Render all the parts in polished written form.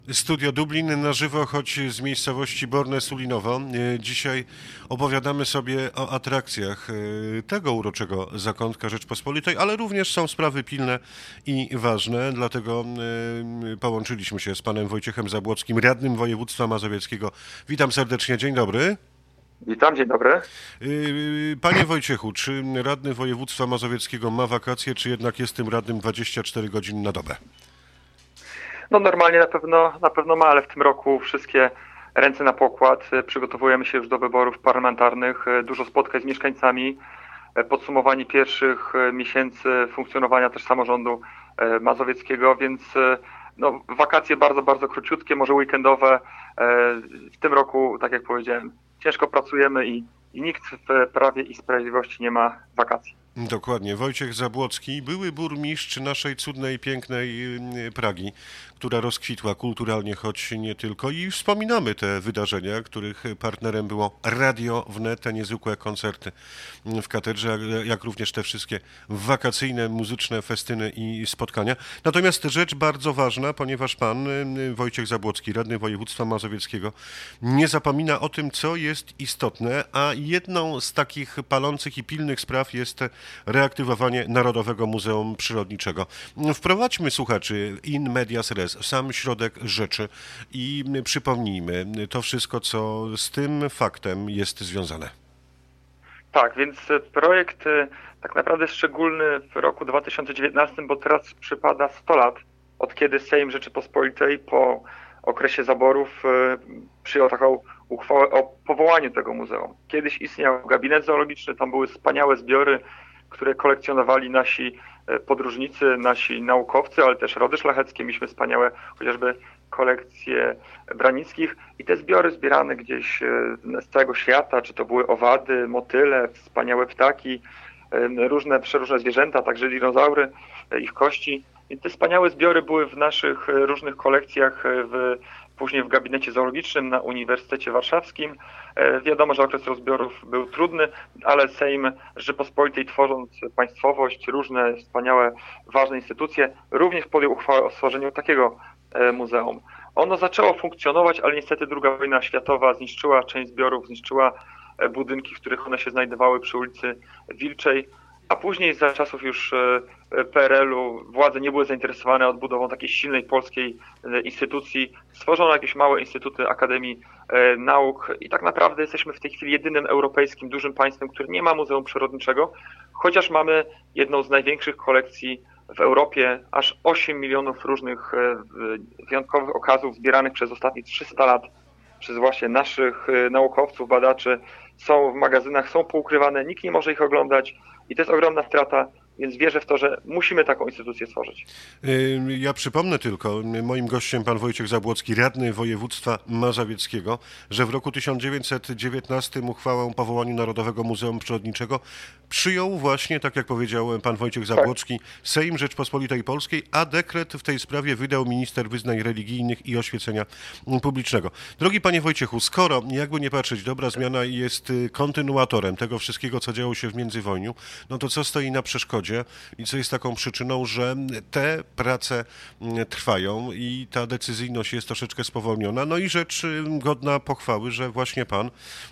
Studio Dublin na żywo, choć z miejscowości Borne Sulinowo. Dzisiaj opowiadamy sobie o atrakcjach tego uroczego zakątka Rzeczpospolitej, ale również są sprawy pilne i ważne, dlatego połączyliśmy się z panem Wojciechem Zabłockim, radnym województwa mazowieckiego. Witam serdecznie, dzień dobry. Witam, dzień dobry. Panie Wojciechu, czy radny województwa mazowieckiego ma wakacje, czy jednak jest tym radnym 24 godziny na dobę? No normalnie na pewno ma, ale w tym roku wszystkie ręce na pokład. Przygotowujemy się już do wyborów parlamentarnych, dużo spotkań z mieszkańcami, podsumowanie pierwszych miesięcy funkcjonowania też samorządu mazowieckiego, więc no, wakacje bardzo, bardzo króciutkie, może weekendowe. W tym roku, tak jak powiedziałem, ciężko pracujemy i nikt w Prawie i Sprawiedliwości nie ma wakacji. Dokładnie. Wojciech Zabłocki, były burmistrz naszej cudnej, pięknej Pragi, która rozkwitła kulturalnie, choć nie tylko. I wspominamy te wydarzenia, których partnerem było Radio Wnet, te niezwykłe koncerty w katedrze, jak również te wszystkie wakacyjne, muzyczne festyny i spotkania. Natomiast rzecz bardzo ważna, ponieważ pan Wojciech Zabłocki, radny województwa mazowieckiego, nie zapomina o tym, co jest istotne, a jedną z takich palących i pilnych spraw jest reaktywowanie Narodowego Muzeum Przyrodniczego. Wprowadźmy słuchaczy in medias res, sam środek rzeczy i przypomnijmy to wszystko, co z tym faktem jest związane. Tak, więc projekt tak naprawdę szczególny w roku 2019, bo teraz przypada 100 lat, od kiedy Sejm Rzeczypospolitej po okresie zaborów przyjął taką uchwałę o powołaniu tego muzeum. Kiedyś istniał gabinet zoologiczny, tam były wspaniałe zbiory, które kolekcjonowali nasi podróżnicy, nasi naukowcy, ale też rody szlacheckie. Mieliśmy wspaniałe chociażby kolekcje Branickich i te zbiory zbierane gdzieś z całego świata, czy to były owady, motyle, wspaniałe ptaki, przeróżne zwierzęta, także dinozaury, ich kości. I te wspaniałe zbiory były w naszych różnych kolekcjach, później w gabinecie zoologicznym na Uniwersytecie Warszawskim. Wiadomo, że okres rozbiorów był trudny, ale Sejm Rzeczypospolitej, tworząc państwowość, różne wspaniałe, ważne instytucje, również podjął uchwałę o stworzeniu takiego muzeum. Ono zaczęło funkcjonować, ale niestety II wojna światowa zniszczyła część zbiorów, zniszczyła budynki, w których one się znajdowały przy ulicy Wilczej, a później za czasów już PRL-u władze nie były zainteresowane odbudową takiej silnej polskiej instytucji. Stworzono jakieś małe instytuty Akademii Nauk i tak naprawdę jesteśmy w tej chwili jedynym europejskim dużym państwem, które nie ma muzeum przyrodniczego, chociaż mamy jedną z największych kolekcji w Europie, aż 8 milionów różnych wyjątkowych okazów zbieranych przez ostatnich 300 lat przez właśnie naszych naukowców, badaczy. Są w magazynach, są poukrywane, nikt nie może ich oglądać i to jest ogromna strata, więc wierzę w to, że musimy taką instytucję stworzyć. Ja przypomnę tylko, moim gościem pan Wojciech Zabłocki, radny województwa mazowieckiego, że w roku 1919 uchwałę o powołaniu Narodowego Muzeum Przyrodniczego przyjął właśnie, tak jak powiedział pan Wojciech Tak, Zabłocki, Sejm Rzeczpospolitej Polskiej, a dekret w tej sprawie wydał minister wyznań religijnych i oświecenia publicznego. Drogi panie Wojciechu, skoro, jakby nie patrzeć, dobra zmiana jest kontynuatorem tego wszystkiego, co działo się w międzywojniu, no to co stoi na przeszkodzie i co jest taką przyczyną, że te prace trwają i ta decyzyjność jest troszeczkę spowolniona. No i rzecz godna pochwały, że właśnie pan,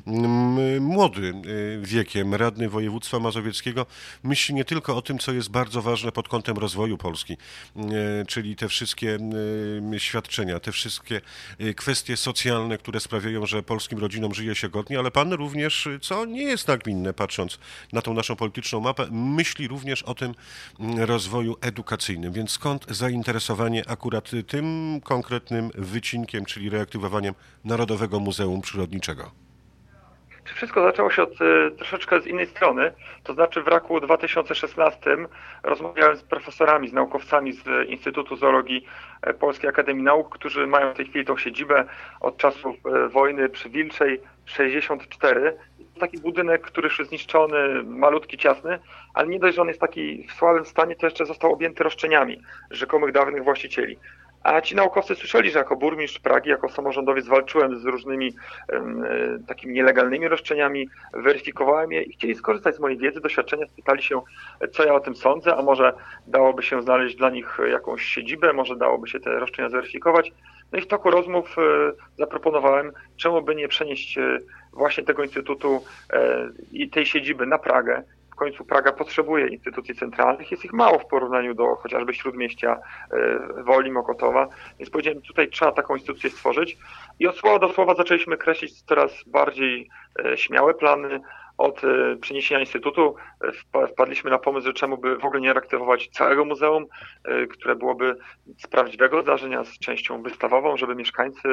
młody wiekiem, radny województwa mazowieckiego, myśli nie tylko o tym, co jest bardzo ważne pod kątem rozwoju Polski, czyli te wszystkie świadczenia, te wszystkie kwestie socjalne, które sprawiają, że polskim rodzinom żyje się godnie, ale pan również, co nie jest nagminne, patrząc na tą naszą polityczną mapę, myśli również o tym rozwoju edukacyjnym. Więc skąd zainteresowanie akurat tym konkretnym wycinkiem, czyli reaktywowaniem Narodowego Muzeum Przyrodniczego? czy wszystko zaczęło się od troszeczkę z innej strony, to znaczy w roku 2016 rozmawiałem z profesorami, z naukowcami z Instytutu Zoologii Polskiej Akademii Nauk, którzy mają w tej chwili tą siedzibę od czasów wojny przy Wilczej 64. Taki budynek, który już jest zniszczony, malutki, ciasny, ale nie dość, że on jest taki w słabym stanie, to jeszcze został objęty roszczeniami rzekomych dawnych właścicieli. A ci naukowcy słyszeli, że jako burmistrz Pragi, jako samorządowiec walczyłem z różnymi takimi nielegalnymi roszczeniami, weryfikowałem je i chcieli skorzystać z mojej wiedzy, doświadczenia, spytali się, co ja o tym sądzę, a może dałoby się znaleźć dla nich jakąś siedzibę, może dałoby się te roszczenia zweryfikować. No i w toku rozmów zaproponowałem, czemu by nie przenieść właśnie tego instytutu i tej siedziby na Pragę. W końcu Praga potrzebuje instytucji centralnych, jest ich mało w porównaniu do chociażby Śródmieścia, Woli, Mokotowa, więc powiedziałem, tutaj trzeba taką instytucję stworzyć i od słowa do słowa zaczęliśmy kreślić coraz bardziej śmiałe plany. Od przeniesienia instytutu wpadliśmy na pomysł, że czemu by w ogóle nie reaktywować całego muzeum, które byłoby z prawdziwego zdarzenia, z częścią wystawową, żeby mieszkańcy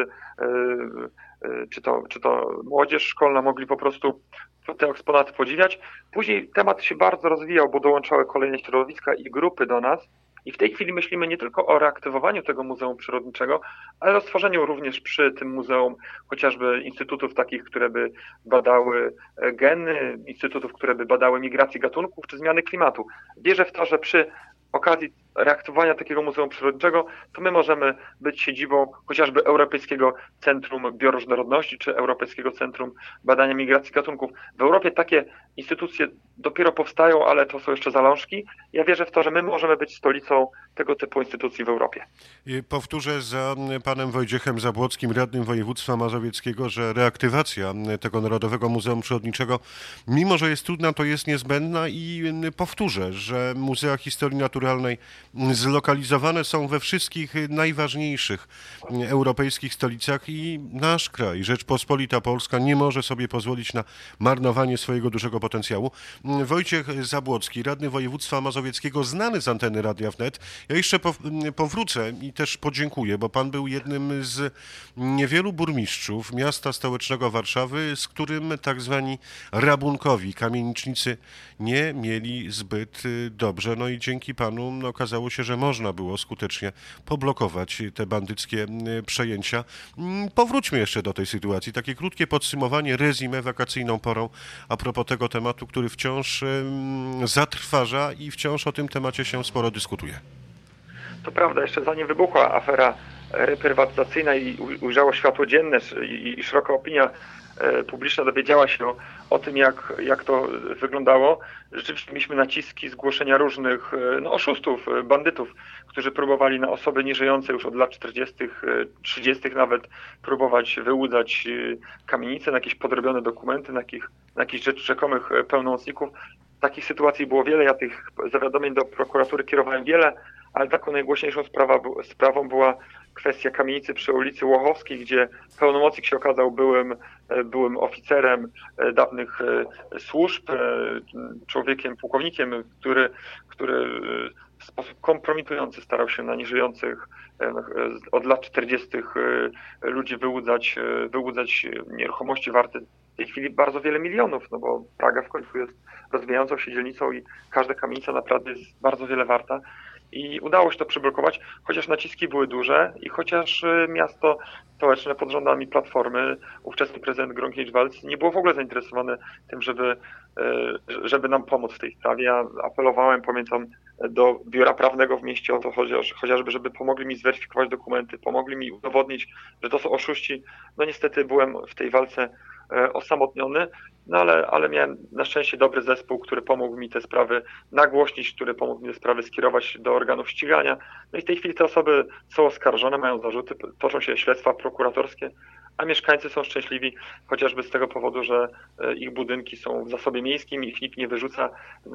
czy to młodzież szkolna mogli po prostu te eksponaty podziwiać. Później temat się bardzo rozwijał, bo dołączały kolejne środowiska i grupy do nas. I w tej chwili myślimy nie tylko o reaktywowaniu tego Muzeum Przyrodniczego, ale o stworzeniu również przy tym muzeum chociażby instytutów takich, które by badały geny, instytutów, które by badały migrację gatunków czy zmiany klimatu. Wierzę w to, że przy okazji reaktywowania takiego Muzeum Przyrodniczego, to my możemy być siedzibą chociażby Europejskiego Centrum Bioróżnorodności czy Europejskiego Centrum Badania Migracji Gatunków. W Europie takie instytucje dopiero powstają, ale to są jeszcze zalążki. Ja wierzę w to, że my możemy być stolicą tego typu instytucji w Europie. I powtórzę za panem Wojciechem Zabłockim, radnym województwa mazowieckiego, że reaktywacja tego Narodowego Muzeum Przyrodniczego, mimo że jest trudna, to jest niezbędna i powtórzę, że Muzea Historii Naturalnej zlokalizowane są we wszystkich najważniejszych europejskich stolicach i nasz kraj, Rzeczpospolita Polska, nie może sobie pozwolić na marnowanie swojego dużego potencjału. Wojciech Zabłocki, radny województwa mazowieckiego, znany z anteny Radia Wnet. Ja jeszcze powrócę i też podziękuję, bo pan był jednym z niewielu burmistrzów miasta stołecznego Warszawy, z którym tak zwani rabunkowi, kamienicznicy nie mieli zbyt dobrze. No i dzięki panu okazało się, że można było skutecznie poblokować te bandyckie przejęcia. Powróćmy jeszcze do tej sytuacji. Takie krótkie podsumowanie, rezumé wakacyjną porą a propos tego tematu, który wciąż zatrważa i wciąż o tym temacie się sporo dyskutuje. To prawda, jeszcze zanim wybuchła afera reprywatyzacyjna i ujrzało światło dzienne i szeroka opinia publiczna dowiedziała się o tym, jak to wyglądało. Rzeczywiście mieliśmy naciski, zgłoszenia różnych oszustów, bandytów, którzy próbowali na osoby nieżyjące już od lat 40., 30. nawet próbować wyłudzać kamienice, na jakieś podrobione dokumenty, na jakichś rzekomych pełnomocników. Takich sytuacji było wiele, ja tych zawiadomień do prokuratury kierowałem wiele, ale taką najgłośniejszą sprawą była kwestia kamienicy przy ulicy Łochowskiej, gdzie pełnomocnik się okazał byłym oficerem dawnych służb, człowiekiem, pułkownikiem, który w sposób kompromitujący starał się na nieżyjących od lat 40. ludzi wyłudzać nieruchomości warte w tej chwili bardzo wiele milionów, no bo Praga w końcu jest rozwijającą się dzielnicą i każda kamienica naprawdę jest bardzo wiele warta. I udało się to przyblokować, chociaż naciski były duże i chociaż miasto stołeczne pod rządami Platformy, ówczesny prezydent Gronkiewicz-Waltz nie było w ogóle zainteresowane tym, żeby nam pomóc w tej sprawie. Ja apelowałem, pamiętam, do biura prawnego w mieście o to chociażby, żeby pomogli mi zweryfikować dokumenty, pomogli mi udowodnić, że to są oszuści. No niestety byłem w tej walce osamotniony, no ale miałem na szczęście dobry zespół, który pomógł mi te sprawy nagłośnić, który pomógł mi te sprawy skierować do organów ścigania. No i w tej chwili te osoby są oskarżone, mają zarzuty, toczą się śledztwa prokuratorskie, a mieszkańcy są szczęśliwi chociażby z tego powodu, że ich budynki są w zasobie miejskim, ich nikt nie wyrzuca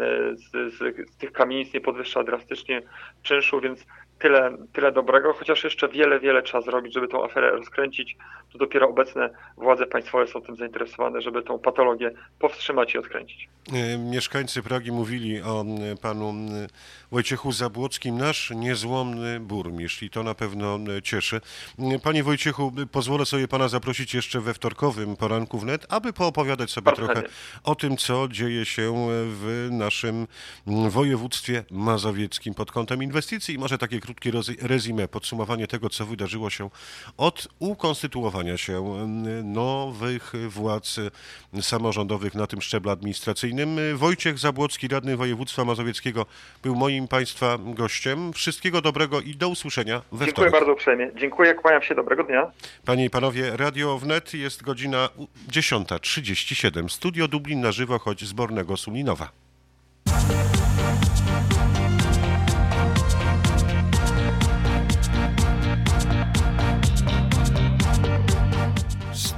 z tych kamienic, nie podwyższa drastycznie czynszu, więc tyle dobrego, chociaż jeszcze wiele trzeba zrobić, żeby tą aferę rozkręcić. To dopiero obecne władze państwowe są tym zainteresowane, żeby tą patologię powstrzymać i odkręcić. Mieszkańcy Pragi mówili o panu Wojciechu Zabłockim, nasz niezłomny burmistrz i to na pewno cieszy. Panie Wojciechu, pozwolę sobie pana zaprosić jeszcze we wtorkowym poranku wnet, aby poopowiadać sobie trochę o tym, co dzieje się w naszym województwie mazowieckim pod kątem inwestycji i może takie krótkie rezumé, podsumowanie tego, co wydarzyło się od ukonstytuowania się nowych władz samorządowych na tym szczeblu administracyjnym. Wojciech Zabłocki, radny województwa mazowieckiego, był moim państwa gościem. Wszystkiego dobrego i do usłyszenia we wtorek. Dziękuję bardzo uprzejmie. Dziękuję, kłaniam się, dobrego dnia. Panie i panowie, Radio Wnet, jest godzina 10:37. Studio Dublin na żywo, choć z Bornego Sulinowa.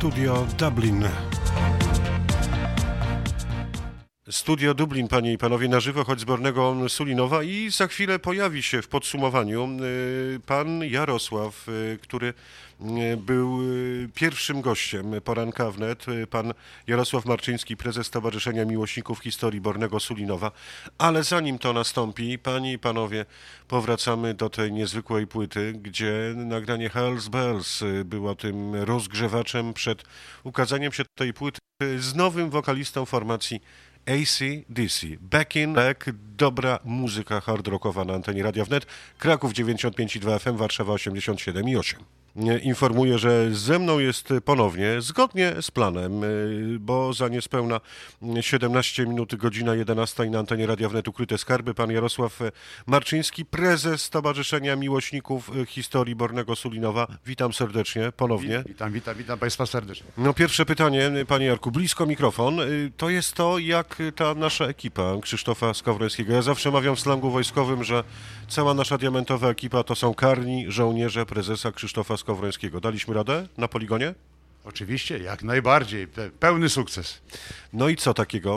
Studio Dublin. Studio Dublin, panie i panowie, na żywo, choć z Bornego Sulinowa, i za chwilę pojawi się w podsumowaniu pan Jarosław, który był pierwszym gościem poranka wnet, pan Jarosław Marczyński, prezes Stowarzyszenia Miłośników Historii Bornego Sulinowa. Ale zanim to nastąpi, panie i panowie, powracamy do tej niezwykłej płyty, gdzie nagranie Hells Bells było tym rozgrzewaczem przed ukazaniem się tej płyty z nowym wokalistą formacji AC/DC. Back in Black, dobra muzyka hard rockowa na antenie Radia Wnet. Kraków 95,2 FM, Warszawa 87,8. Informuję, że ze mną jest ponownie, zgodnie z planem, bo za niespełna 17 minut, godzina 11 na antenie Radia Wnet Ukryte Skarby, pan Jarosław Marczyński, prezes Stowarzyszenia Miłośników Historii Bornego Sulinowa. Witam serdecznie, ponownie. Witam Państwa serdecznie. No, pierwsze pytanie, panie Jarku, blisko mikrofon. To jest to, jak ta nasza ekipa Krzysztofa Skowrońskiego. Ja zawsze mawiam w slangu wojskowym, że cała nasza diamentowa ekipa to są karni żołnierze prezesa Krzysztofa Skowrońskiego. Daliśmy radę na poligonie? Oczywiście, jak najbardziej. Pełny sukces. No i co takiego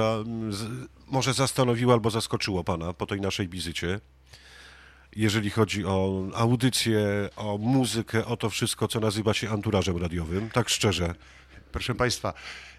może zastanowiło albo zaskoczyło pana po tej naszej wizycie, jeżeli chodzi o audycję, o muzykę, o to wszystko, co nazywa się anturażem radiowym, tak szczerze? Proszę Państwa,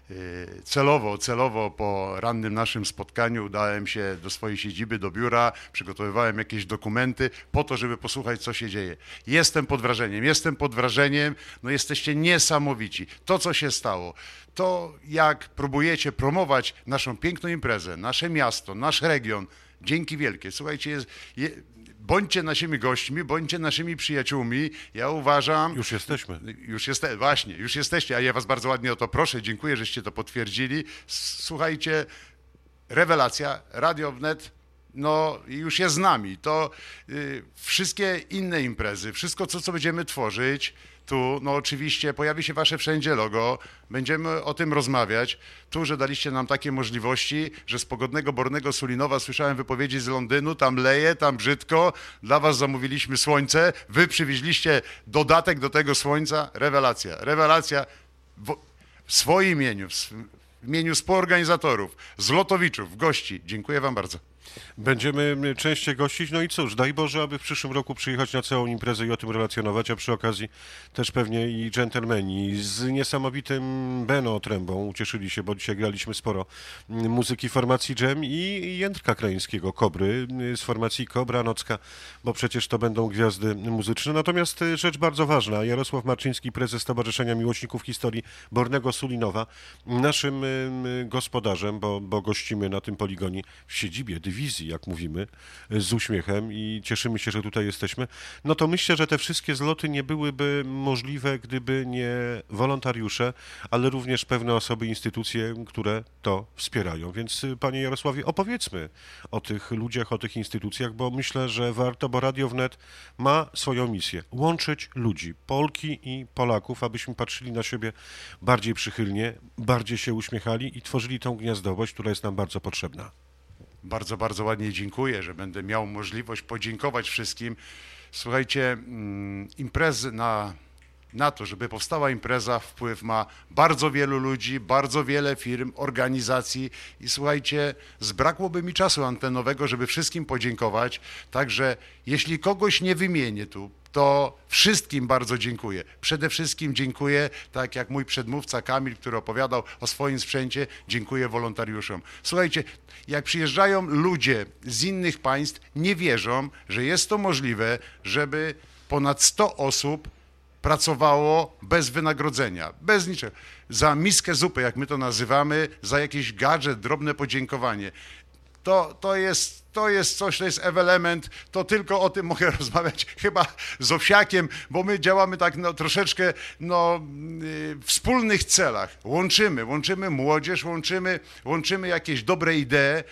celowo po rannym naszym spotkaniu udałem się do swojej siedziby, do biura, przygotowywałem jakieś dokumenty po to, żeby posłuchać, co się dzieje. Jestem pod wrażeniem, no jesteście niesamowici. To, co się stało, to jak próbujecie promować naszą piękną imprezę, nasze miasto, nasz region, dzięki wielkie. Słuchajcie, bądźcie naszymi gośćmi, bądźcie naszymi przyjaciółmi. Ja uważam... Już jesteśmy. Właśnie, już jesteście, a ja was bardzo ładnie o to proszę. Dziękuję, żeście to potwierdzili. Słuchajcie, rewelacja, Radio Wnet, no już jest z nami. To wszystkie inne imprezy, wszystko, co będziemy tworzyć, tu, no oczywiście pojawi się wasze wszędzie logo, będziemy o tym rozmawiać. Tu, że daliście nam takie możliwości, że z pogodnego Bornego Sulinowa słyszałem wypowiedzi z Londynu, tam leje, tam brzydko, dla was zamówiliśmy słońce, wy przywieźliście dodatek do tego słońca, rewelacja w swoim imieniu, w imieniu współorganizatorów, zlotowiczów, gości. Dziękuję wam bardzo. Będziemy częściej gościć, no i cóż, daj Boże, aby w przyszłym roku przyjechać na całą imprezę i o tym relacjonować, a przy okazji też pewnie i dżentelmeni z niesamowitym Beno Trębą ucieszyli się, bo dzisiaj graliśmy sporo muzyki formacji Dżem i Jędrka Krajeńskiego, Kobry, z formacji Kobra Nocka, bo przecież to będą gwiazdy muzyczne. Natomiast rzecz bardzo ważna, Jarosław Marczyński, prezes Stowarzyszenia Miłośników Historii Bornego Sulinowa, naszym gospodarzem, bo gościmy na tym poligonie w siedzibie dywizji, jak mówimy, z uśmiechem i cieszymy się, że tutaj jesteśmy, no to myślę, że te wszystkie zloty nie byłyby możliwe, gdyby nie wolontariusze, ale również pewne osoby, instytucje, które to wspierają. Więc, panie Jarosławie, opowiedzmy o tych ludziach, o tych instytucjach, bo myślę, że warto, bo Radio Wnet ma swoją misję. Łączyć ludzi, Polki i Polaków, abyśmy patrzyli na siebie bardziej przychylnie, bardziej się uśmiechali i tworzyli tą gniazdowość, która jest nam bardzo potrzebna. Bardzo ładnie dziękuję, że będę miał możliwość podziękować wszystkim. Słuchajcie, imprezy na to, żeby powstała impreza, wpływ ma bardzo wielu ludzi, bardzo wiele firm, organizacji i słuchajcie, zbrakłoby mi czasu antenowego, żeby wszystkim podziękować, także jeśli kogoś nie wymienię tu, to wszystkim bardzo dziękuję. Przede wszystkim dziękuję, tak jak mój przedmówca Kamil, który opowiadał o swoim sprzęcie, dziękuję wolontariuszom. Słuchajcie, jak przyjeżdżają ludzie z innych państw, nie wierzą, że jest to możliwe, żeby ponad 100 osób pracowało bez wynagrodzenia, bez niczego. Za miskę zupy, jak my to nazywamy, za jakiś gadżet, drobne podziękowanie. To jest coś, to jest ewenement, to tylko o tym mogę rozmawiać chyba z Owsiakiem, bo my działamy tak troszeczkę w wspólnych celach. Łączymy młodzież, łączymy jakieś dobre idee.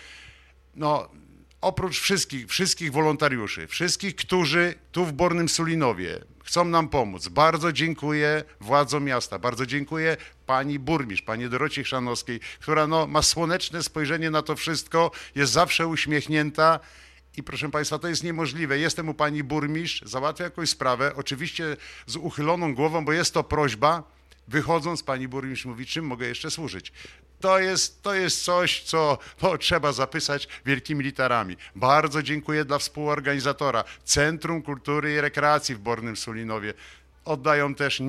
Oprócz wszystkich wolontariuszy, wszystkich, którzy tu w Bornym Sulinowie chcą nam pomóc. Bardzo dziękuję władzom miasta, bardzo dziękuję pani burmistrz, pani Dorocie Chrzanowskiej, która ma słoneczne spojrzenie na to wszystko, jest zawsze uśmiechnięta i proszę państwa, to jest niemożliwe. Jestem u pani burmistrz, załatwię jakąś sprawę, oczywiście z uchyloną głową, bo jest to prośba, wychodząc, pani burmistrz mówi, czym mogę jeszcze służyć. To jest coś, co trzeba zapisać wielkimi literami. Bardzo dziękuję dla współorganizatora Centrum Kultury i Rekreacji w Bornym Sulinowie. Oddają też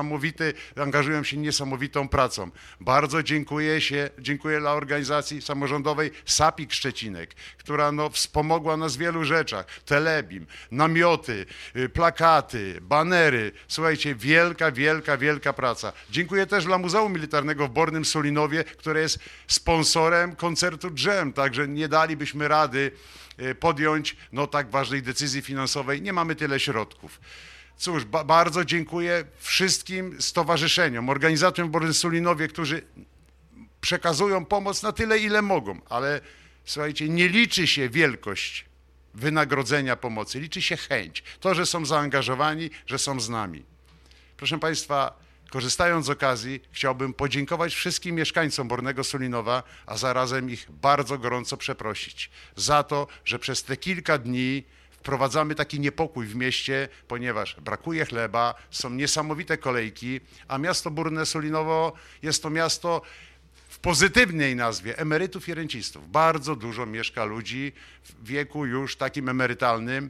angażują się niesamowitą pracą. Bardzo dziękuję dla organizacji samorządowej Sapik Szczecinek, która wspomogła nas w wielu rzeczach. Telebim, namioty, plakaty, banery. Słuchajcie, wielka praca. Dziękuję też dla Muzeum Militarnego w Bornym Sulinowie, które jest sponsorem koncertu Dżem, także nie dalibyśmy rady podjąć tak ważnej decyzji finansowej. Nie mamy tyle środków. Cóż, bardzo dziękuję wszystkim stowarzyszeniom, organizacjom w Bornym Sulinowie, którzy przekazują pomoc na tyle, ile mogą, ale słuchajcie, nie liczy się wielkość wynagrodzenia pomocy, liczy się chęć. To, że są zaangażowani, że są z nami. Proszę Państwa, korzystając z okazji, chciałbym podziękować wszystkim mieszkańcom Bornego Sulinowa, a zarazem ich bardzo gorąco przeprosić za to, że przez te kilka dni wprowadzamy taki niepokój w mieście, ponieważ brakuje chleba, są niesamowite kolejki, a miasto Borne Sulinowo jest to miasto w pozytywnej nazwie emerytów i rencistów. Bardzo dużo mieszka ludzi w wieku już takim emerytalnym.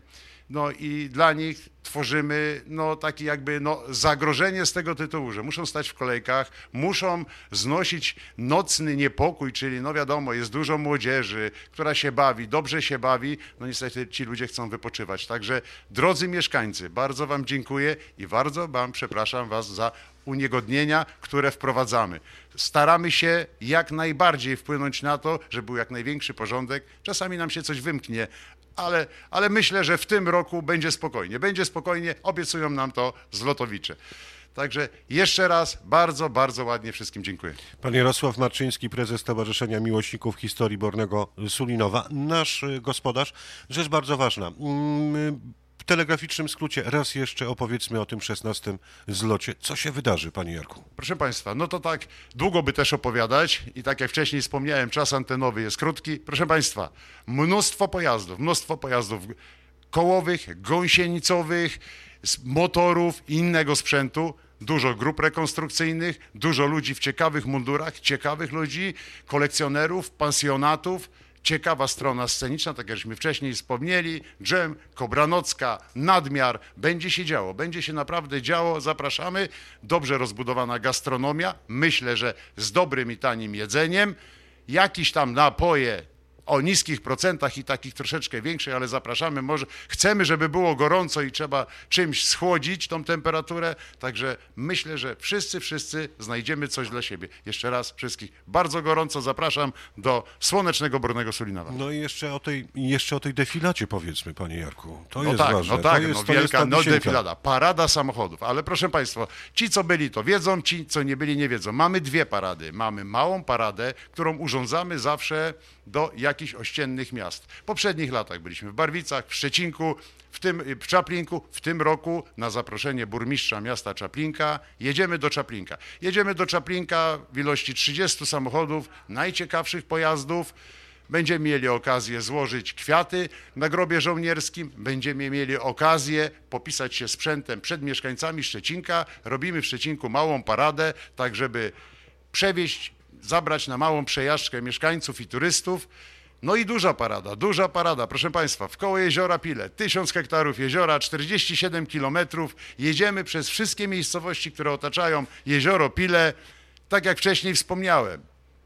I dla nich tworzymy takie zagrożenie z tego tytułu, że muszą stać w kolejkach, muszą znosić nocny niepokój, czyli wiadomo, jest dużo młodzieży, która się bawi, dobrze się bawi, niestety ci ludzie chcą wypoczywać. Także drodzy mieszkańcy, bardzo wam dziękuję i bardzo przepraszam was za uniegodnienia, które wprowadzamy. Staramy się jak najbardziej wpłynąć na to, żeby był jak największy porządek. Czasami nam się coś wymknie, ale myślę, że w tym roku będzie spokojnie, obiecują nam to zlotowicze. Także jeszcze raz bardzo ładnie wszystkim dziękuję. Pan Jarosław Marczyński, prezes Stowarzyszenia Miłośników Historii Bornego Sulinowa, nasz gospodarz. Rzecz bardzo ważna. W telegraficznym skrócie raz jeszcze opowiedzmy o tym 16. zlocie. Co się wydarzy, panie Jarku? Proszę Państwa, to tak długo by też opowiadać i tak jak wcześniej wspomniałem, czas antenowy jest krótki. Proszę Państwa, mnóstwo pojazdów kołowych, gąsienicowych, motorów i innego sprzętu, dużo grup rekonstrukcyjnych, dużo ludzi w ciekawych mundurach, ciekawych ludzi, kolekcjonerów, pasjonatów. Ciekawa strona sceniczna, tak jakśmy wcześniej wspomnieli, Dżem, Kobranocka, Nadmiar, będzie się działo, będzie się naprawdę działo, zapraszamy, dobrze rozbudowana gastronomia, myślę, że z dobrym i tanim jedzeniem, jakieś tam napoje o niskich procentach i takich troszeczkę większych, ale zapraszamy, chcemy, żeby było gorąco i trzeba czymś schłodzić tą temperaturę, także myślę, że wszyscy znajdziemy coś dla siebie. Jeszcze raz wszystkich bardzo gorąco zapraszam do słonecznego Bornego Sulinowa. I jeszcze o tej defilacie powiedzmy, panie Jarku. To jest ważne. Wielka defilada, parada samochodów, ale proszę Państwa, ci co byli to wiedzą, ci co nie byli nie wiedzą. Mamy dwie parady, mamy małą paradę, którą urządzamy zawsze do jakichś ościennych miast. W poprzednich latach byliśmy w Barwicach, w Szczecinku, w Czaplinku. W tym roku na zaproszenie burmistrza miasta Czaplinka jedziemy do Czaplinka. Jedziemy do Czaplinka w ilości 30 samochodów, najciekawszych pojazdów. Będziemy mieli okazję złożyć kwiaty na grobie żołnierskim, będziemy mieli okazję popisać się sprzętem przed mieszkańcami Szczecinka. Robimy w Szczecinku małą paradę, tak żeby zabrać na małą przejażdżkę mieszkańców i turystów. I duża parada, proszę Państwa, wkoło jeziora Pile, 1000 hektarów jeziora, 47 kilometrów, jedziemy przez wszystkie miejscowości, które otaczają jezioro Pile, tak jak wcześniej wspomniałem,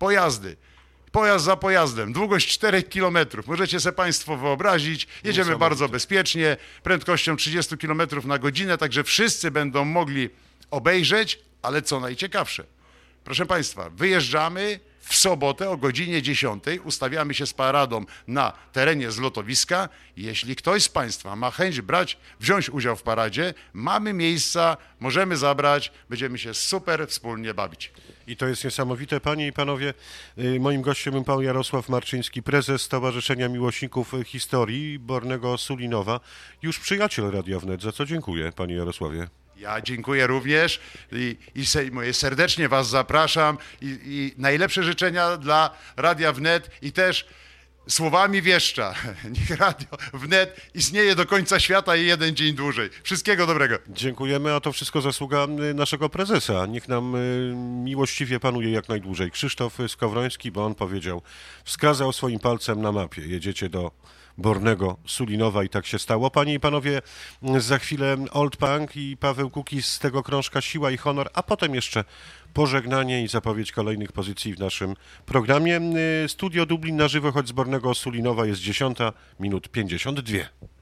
pojazd za pojazdem, długość 4 kilometrów, możecie sobie Państwo wyobrazić, jedziemy bardzo bezpiecznie, prędkością 30 kilometrów na godzinę, także wszyscy będą mogli obejrzeć, ale co najciekawsze, proszę Państwa, wyjeżdżamy w sobotę o godzinie 10, ustawiamy się z paradą na terenie zlotowiska. Jeśli ktoś z Państwa ma chęć wziąć udział w paradzie, mamy miejsca, możemy zabrać, będziemy się super wspólnie bawić. I to jest niesamowite. Panie i panowie, moim gościem był pan Jarosław Marczyński, prezes Stowarzyszenia Miłośników Historii Bornego Sulinowa, już przyjaciel Radia Wnet, za co dziękuję, panie Jarosławie. Ja dziękuję również i serdecznie Was zapraszam i najlepsze życzenia dla Radia Wnet i też Słowami wieszcza, niech Radio Wnet istnieje do końca świata i jeden dzień dłużej. Wszystkiego dobrego. Dziękujemy, a to wszystko zasługa naszego prezesa. Niech nam miłościwie panuje jak najdłużej. Krzysztof Skowroński, bo on powiedział, wskazał swoim palcem na mapie. Jedziecie do Bornego, Sulinowa i tak się stało. Panie i panowie, za chwilę Old Punk i Paweł Kukiz z tego krążka Siła i Honor, a potem jeszcze pożegnanie i zapowiedź kolejnych pozycji w naszym programie. Studio Dublin na żywo, choć z Bornego, Sulinowa jest 10:52.